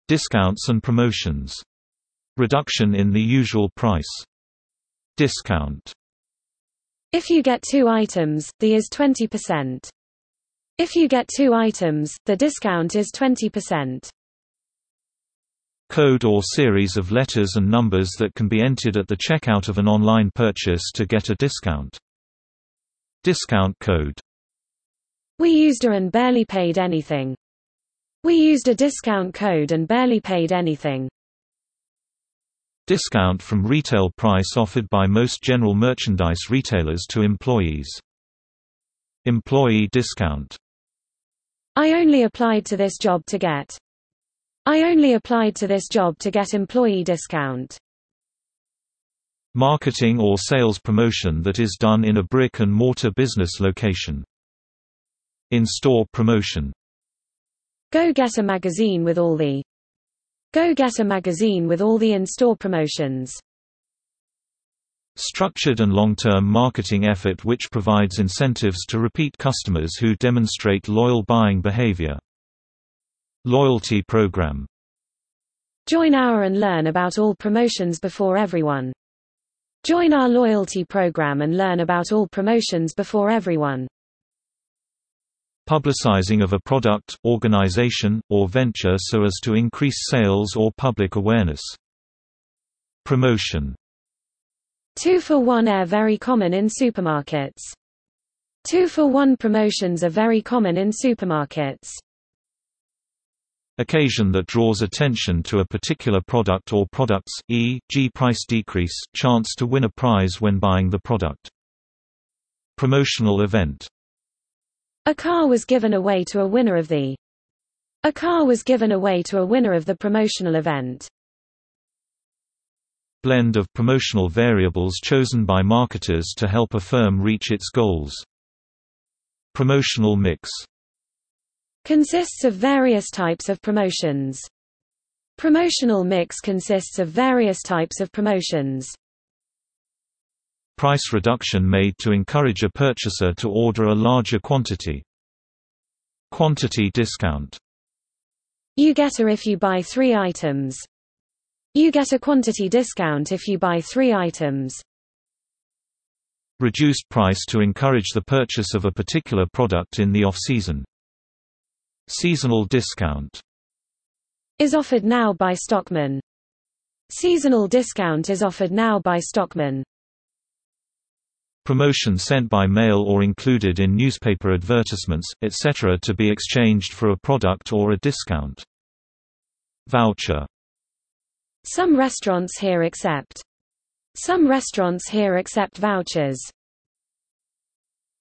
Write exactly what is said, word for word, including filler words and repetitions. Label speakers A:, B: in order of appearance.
A: Discounts and promotions. Reduction in the usual price. Discount.
B: If you get two items, the is twenty percent. If you get two items, the discount is twenty percent.
A: Code or series of letters and numbers that can be entered at the checkout of an online purchase to get a discount. Discount code.
B: We used a and barely paid anything. We used a discount code and barely paid anything.
A: Discount from retail price offered by most general merchandise retailers to employees. Employee discount.
B: I only applied to this job to get. I only applied to this job to get employee discount.
A: Marketing or sales promotion that is done in a brick-and-mortar business location. In-store promotion.
B: Go get a magazine with all the. Go get a magazine with all the in-store promotions.
A: Structured and long-term marketing effort which provides incentives to repeat customers who demonstrate loyal buying behavior. Loyalty program.
B: Join our and learn about all promotions before everyone. Join our loyalty program and learn about all promotions before everyone.
A: Publicizing of a product, organization, or venture so as to increase sales or public awareness. Promotion.
B: Two for one are very common in supermarkets. Two for one promotions are very common in supermarkets.
A: Occasion that draws attention to a particular product or products, for example price decrease, chance to win a prize when buying the product. Promotional event.
B: A car was given away to a winner of the. A car was given away to a winner of the promotional event.
A: Blend of promotional variables chosen by marketers to help a firm reach its goals. Promotional mix.
B: Consists of various types of promotions. Promotional mix consists of various types of promotions.
A: Price reduction made to encourage a purchaser to order a larger quantity. Quantity discount.
B: You get a if you buy three items. You get a quantity discount if you buy three items.
A: Reduced price to encourage the purchase of a particular product in the off-season. Seasonal discount.
B: Is offered now by Stockman. Seasonal discount is offered now by Stockman.
A: Promotion sent by mail or included in newspaper advertisements, et cetera to be exchanged for a product or a discount. Voucher.
B: Some restaurants here accept. Some restaurants here accept vouchers.